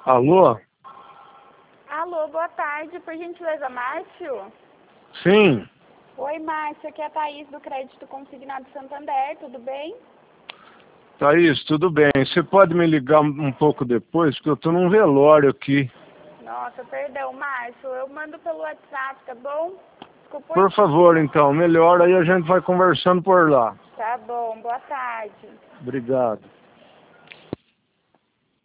Alô? Alô, boa tarde, por gentileza, Márcio? Sim. Oi, Márcio, aqui é a Thaís do Crédito Consignado Santander, tudo bem? Thaís, tudo bem. Você pode me ligar um pouco depois, porque eu estou num velório aqui. Nossa, perdão, Márcio, eu mando pelo WhatsApp, tá bom? Desculpa. Por favor, então, melhor, aí a gente vai conversando por lá. Tá bom, boa tarde. Obrigado.